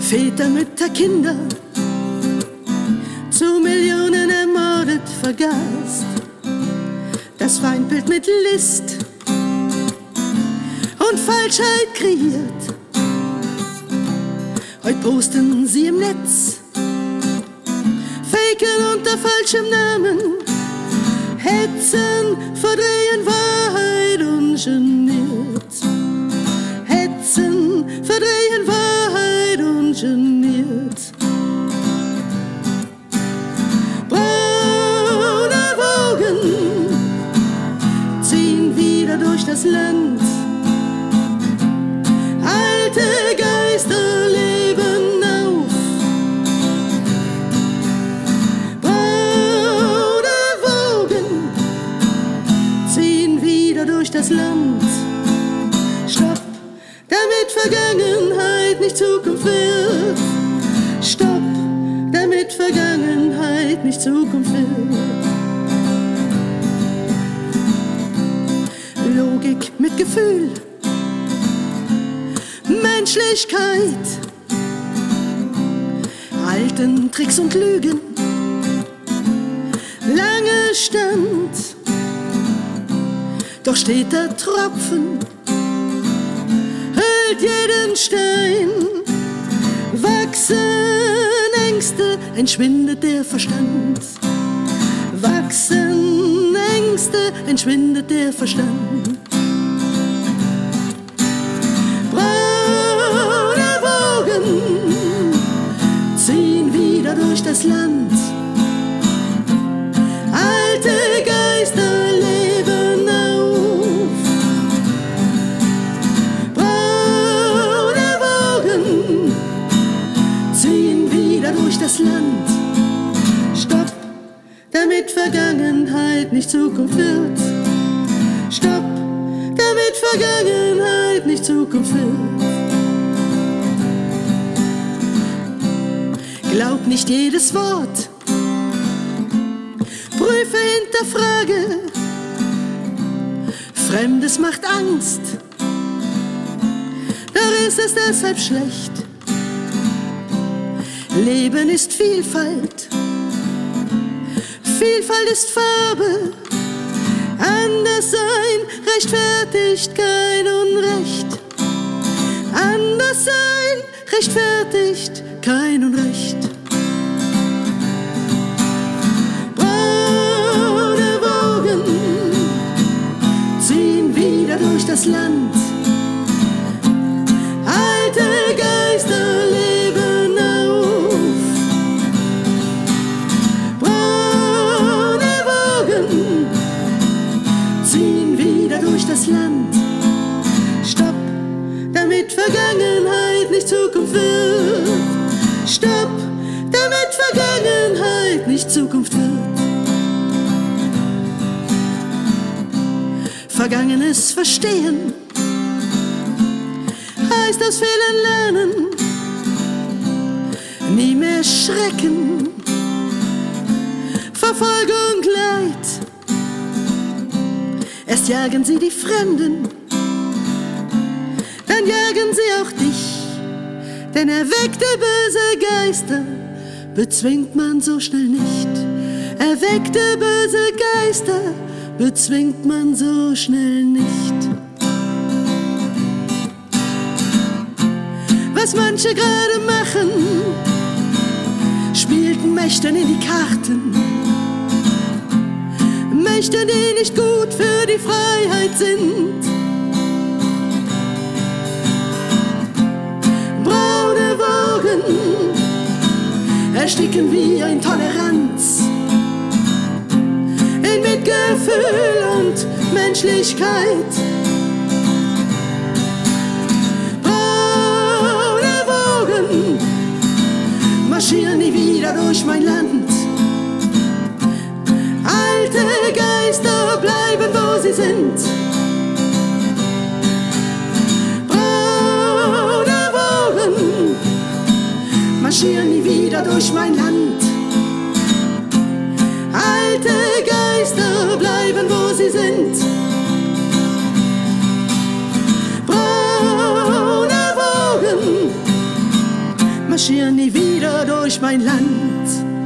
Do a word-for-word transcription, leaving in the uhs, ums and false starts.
Väter, Mütter, Kinder, zu Millionen ermordet, vergast. Das Feindbild mit List und Falschheit kreiert. Heut posten sie im Netz, faken unter falschem Namen, hetzen, verdrehen Wahrheit ungeniert. Hetzen, verdrehen Wahrheit ungeniert. Braune Wogen ziehen wieder durch das Land. Alte Geister leben auf. Braune Wogen ziehen wieder durch das Land. Stopp, damit Vergangenheit nicht Zukunft wird. Stopp, damit Vergangenheit nicht Zukunft wird. Logik mit Gefühl, Menschlichkeit, alten Tricks und Lügen, lange stand, doch steht der Tropfen, hüllt jeden Stein, wachsen Ängste, entschwindet der Verstand. Wachsen Ängste, entschwindet der Verstand. Braune Wogen ziehen wieder durch das Land. Alte Geister leben auf. Braune Wogen ziehen wieder durch das Land. Stopp, damit Vergangenheit nicht Zukunft wird. Stopp, damit Vergangenheit nicht Zukunft wird. Glaub nicht jedes Wort, prüfe, hinterfrage. Fremdes macht Angst, da ist es deshalb schlecht. Leben ist Vielfalt, Vielfalt ist Farbe. Anders sein rechtfertigt kein Unrecht. Anders sein rechtfertigt kein Unrecht. Braune Wogen ziehen wieder durch das Land. Alte Geister leben auf. Braune Wogen ziehen wieder durch das Land. Stopp, damit Vergangenheit nicht Zukunft wird. Stopp, damit Vergangenheit nicht Zukunft wird. Vergangenes verstehen heißt aus Fehlern lernen, nie mehr Schrecken, Verfolgung, Leid. Erst jagen sie die Fremden, dann jagen sie auch dich. Denn erweckte böse Geister bezwingt man so schnell nicht. Erweckte böse Geister bezwingt man so schnell nicht. Was manche gerade machen, spielten Mächten in die Karten. Mächte, die nicht gut für die Freiheit sind. Braune Wogen ersticken wie Intoleranz in Mitgefühl und Menschlichkeit. Braune Wogen marschieren nie wieder durch mein Land. Alte Geister bleiben, wo sie sind. Braune Wogen marschieren nie wieder durch mein Land. Alte Geister bleiben, wo sie sind. Braune Wogen marschieren nie wieder durch mein Land.